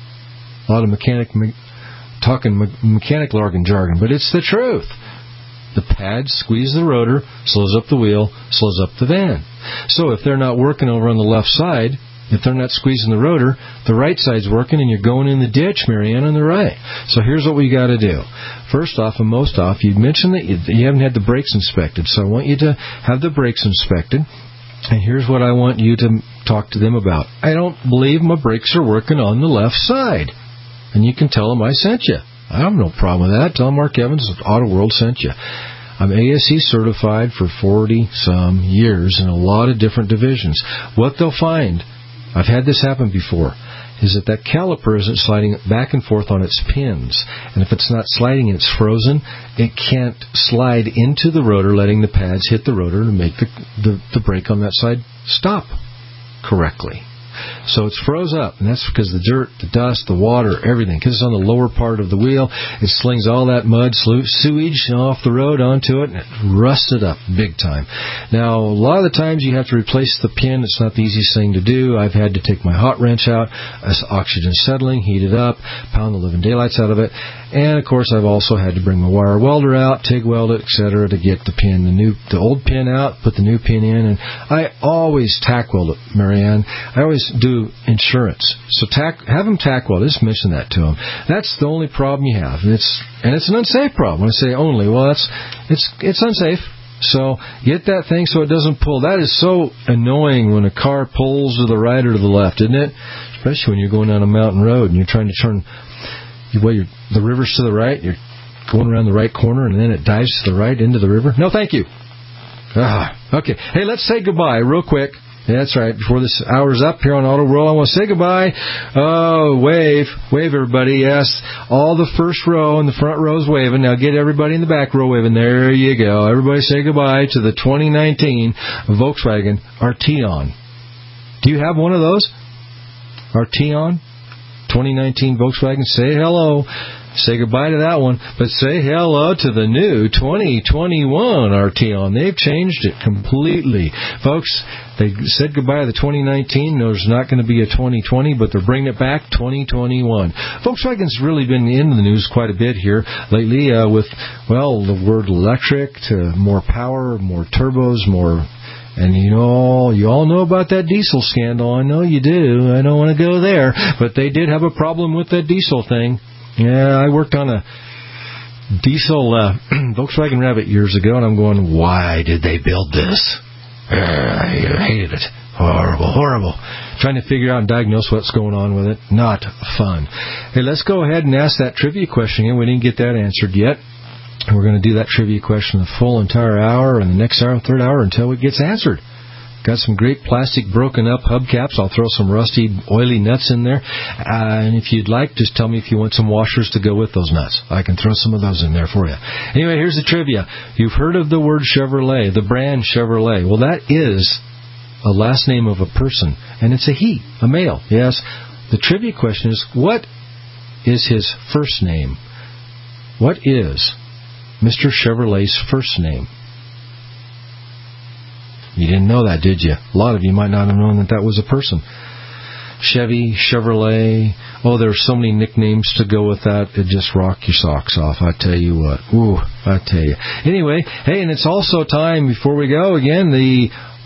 A lot of mechanic, me, talking me, mechanical jargon, jargon, but it's the truth. The pads squeeze the rotor, slows up the wheel, slows up the van. So if they're not working over on the left side, if they're not squeezing the rotor, the right side's working and you're going in the ditch, Marianne, on the right. So here's what we got to do. First off and most off, you mentioned that you, you haven't had the brakes inspected. So I want you to have the brakes inspected. And here's what I want you to talk to them about. I don't believe my brakes are working on the left side. And you can tell them I sent you. I have no problem with that. Tell them Mark Evans of Auto World sent you. I'm A S E certified for forty-some years in a lot of different divisions. What they'll find, I've had this happen before, is that that caliper isn't sliding back and forth on its pins. And if it's not sliding and it's frozen, it can't slide into the rotor, letting the pads hit the rotor to make the, the, the brake on that side stop correctly. So it's froze up, and that's because the dirt, the dust, the water, everything, because it's on the lower part of the wheel, it slings all that mud, sewage off the road onto it, and it rusts it up big time. Now, a lot of the times you have to replace the pin. It's not the easiest thing to do. I've had to take my hot wrench out, oxygen settling, heat it up, pound the living daylights out of it, and of course I've also had to bring my wire welder out, TIG weld it, et cetera, to get the pin, the new, the old pin out, put the new pin in, and I always tack weld it, Marianne. I always do insurance. So tack, have them tack weld. Just mention that to them. That's the only problem you have. And it's, and it's an unsafe problem. When I say only, well, that's, it's, it's unsafe. So get that thing so it doesn't pull. That is so annoying when a car pulls to the right or to the left, isn't it? Especially when you're going down a mountain road and you're trying to turn, well, you're, the river's to the right, you're going around the right corner, and then it dives to the right into the river. No, thank you. Ah, okay. Hey, let's say goodbye real quick. Yeah, that's right. Before this hour's up here on Auto World, I want to say goodbye. Oh, wave. Wave, everybody. Yes. All the first row and the front row's waving. Now get everybody in the back row waving. There you go. Everybody say goodbye to the twenty nineteen Volkswagen Arteon. Do you have one of those? Arteon? twenty nineteen Volkswagen. Say hello. Say goodbye to that one, but say hello to the new twenty twenty-one Arteon. They've changed it completely. Folks, they said goodbye to the twenty nineteen. No, there's not going to be a twenty twenty, but they're bringing it back, twenty twenty-one. Volkswagen's really been in the news quite a bit here lately uh, with, well, the word electric to more power, more turbos, more... And you know, you all know about that diesel scandal. I know you do. I don't want to go there. But they did have a problem with that diesel thing. Yeah, I worked on a diesel uh, Volkswagen Rabbit years ago, and I'm going, why did they build this? Uh, I hated it. Horrible, horrible. Trying to figure out and diagnose what's going on with it. Not fun. Hey, let's go ahead and ask that trivia question again. We didn't get that answered yet. We're going to do that trivia question the full entire hour and the next hour and third hour until it gets answered. Got some great plastic broken up hubcaps. I'll throw some rusty, oily nuts in there. Uh, and if you'd like, just tell me if you want some washers to go with those nuts. I can throw some of those in there for you. Anyway, here's the trivia. You've heard of the word Chevrolet, the brand Chevrolet. Well, that is a last name of a person, and it's a he, a male. Yes. The trivia question is, what is his first name? What is Mister Chevrolet's first name? You didn't know that, did you? A lot of you might not have known that that was a person. Chevy, Chevrolet. Oh, there are so many nicknames to go with that. It just rock your socks off. I tell you what. Ooh, I tell you. Anyway, hey, and it's also time, before we go, again, the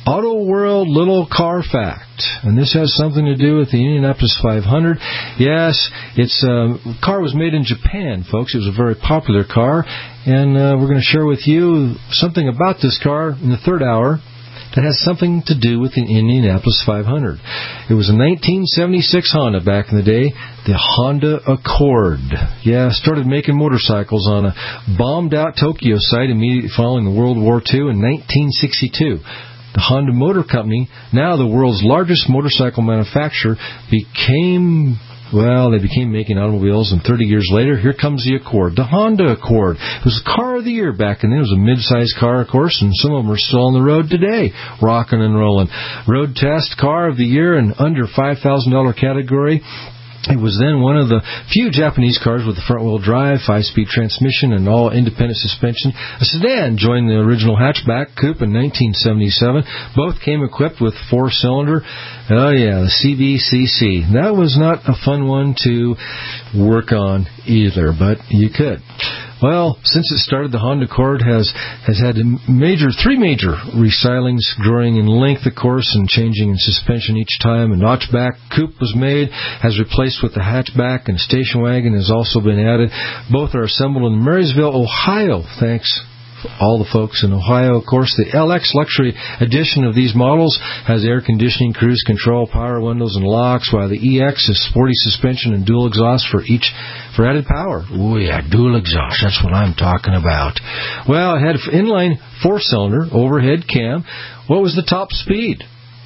Auto World Little Car Fact, and this has something to do with the Indianapolis five hundred. Yes, it's uh, the car was made in Japan, folks. It was a very popular car, and uh, we're going to share with you something about this car in the third hour that has something to do with the Indianapolis five hundred. It was a nineteen seventy-six Honda back in the day, the Honda Accord. Yeah, started making motorcycles on a bombed-out Tokyo site immediately following the World War Two in nineteen sixty-two. The Honda Motor Company, now the world's largest motorcycle manufacturer, became... Well, they became making automobiles, and thirty years later, here comes the Accord, the Honda Accord. It was the car of the year back then. It was a mid-sized car, of course, and some of them are still on the road today, rocking and rolling. Road test car of the year in under five thousand dollars category. It was then one of the few Japanese cars with a front-wheel drive, five-speed transmission, and all-independent suspension. A sedan joined the original hatchback coupe in nineteen seventy-seven. Both came equipped with four-cylinder. Oh, yeah, the C V C C. That was not a fun one to work on either, but you could. Well, since it started, the Honda Accord has, has had major, three major restylings, growing in length, of course, and changing in suspension each time. A notchback coupe was made, has replaced with the hatchback, and a station wagon has also been added. Both are assembled in Marysville, Ohio, thanks all the folks in Ohio. Of course, the L X Luxury edition of these models has air conditioning, cruise control, power windows, and locks, while the E X is sporty suspension and dual exhaust for each for added power. Oh, yeah, dual exhaust. That's what I'm talking about. Well, it had an inline four-cylinder overhead cam. What was the top speed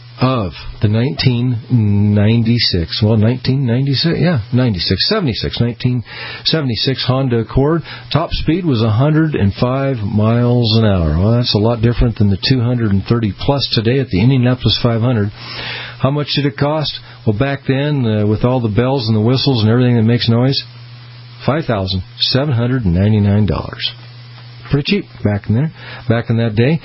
of the nineteen ninety-six, well, nineteen ninety-six, yeah, ninety-six, seventy-six, nineteen seventy-six Honda Accord? Top speed was one hundred five miles an hour. Well, that's a lot different than the two hundred thirty plus today at the Indianapolis five hundred. How much did it cost? Well, back then, uh, with all the bells and the whistles and everything that makes noise, five thousand seven hundred ninety-nine dollars. Pretty cheap back in there, back in that day.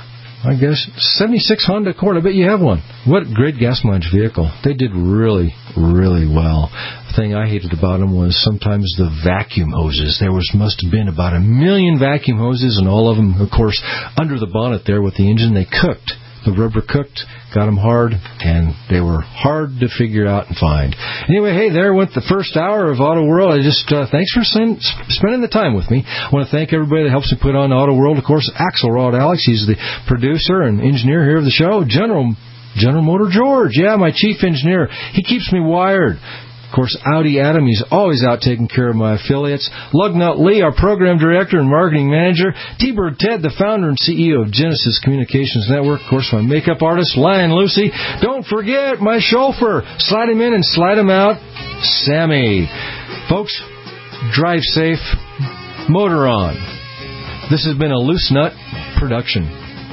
I guess seventy-six Honda Accord. I bet you have one. What a great gas mileage vehicle. They did really, really well. The thing I hated about them was sometimes the vacuum hoses. There was must have been about a million vacuum hoses, and all of them, of course, under the bonnet there with the engine. They cooked. The rubber cooked, got them hard, and they were hard to figure out and find. Anyway, hey, there went the first hour of Auto World. I just uh, thanks for send, spending the time with me. I want to thank everybody that helps me put on Auto World. Of course, Axelrod Alex, he's the producer and engineer here of the show. General General Motor George, yeah, my chief engineer. He keeps me wired. Of course, Audi Adam, he's always out taking care of my affiliates. Lugnut Lee, our program director and marketing manager. T-Bird Ted, the founder and C E O of Genesis Communications Network. Of course, my makeup artist, Lion Lucy. Don't forget my chauffeur. Slide him in and slide him out, Sammy. Folks, drive safe. Motor on. This has been a Loose Nut production.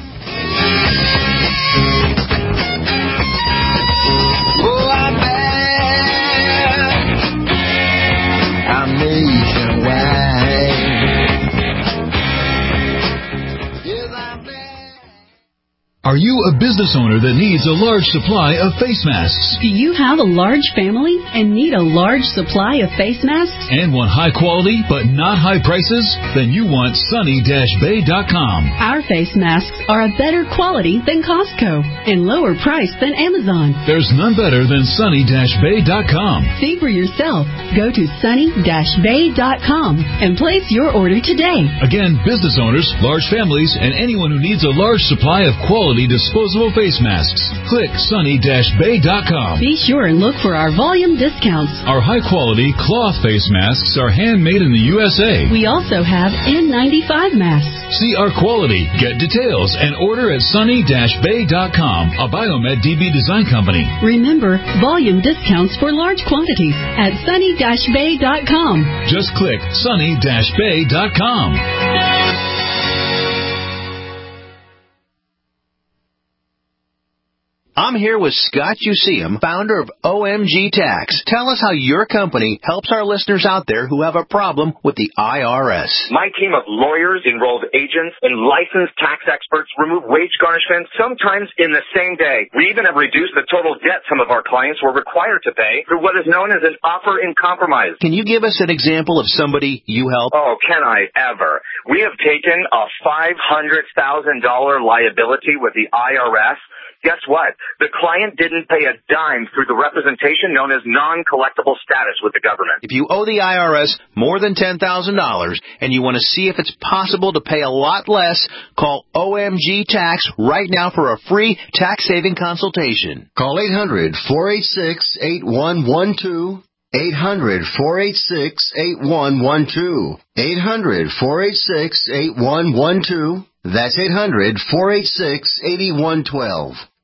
Are you a business owner that needs a large supply of face masks? Do you have a large family and need a large supply of face masks? And want high quality but not high prices? Then you want Sunny Bay dot com. Our face masks are a better quality than Costco and lower price than Amazon. There's none better than Sunny Bay dot com. See for yourself. Go to Sunny Bay dot com and place your order today. Again, business owners, large families, and anyone who needs a large supply of quality disposable face masks. Click Sunny Bay dot com. Be sure and look for our volume discounts. Our high-quality cloth face masks are handmade in the U S A. We also have N ninety-five masks. See our quality, get details, and order at Sunny Bay dot com, a Biomed D B design company. Remember, volume discounts for large quantities at Sunny Bay dot com. Just click Sunny Bay dot com. I'm here with Scott Useum, founder of O M G Tax. Tell us how your company helps our listeners out there who have a problem with the I R S. My team of lawyers, enrolled agents, and licensed tax experts remove wage garnishments sometimes in the same day. We even have reduced the total debt some of our clients were required to pay through what is known as an offer in compromise. Can you give us an example of somebody you help? Oh, can I ever? We have taken a five hundred thousand dollars liability with the I R S. Guess what? The client didn't pay a dime through the representation known as non-collectible status with the government. If you owe the I R S more than ten thousand dollars and you want to see if it's possible to pay a lot less, call O M G Tax right now for a free tax-saving consultation. Call eight hundred, four eight six, eight one one two. eight hundred, four eight six, eight one one two. eight hundred, four eight six, eight one one two. That's eight hundred, four eight six, eight one one two.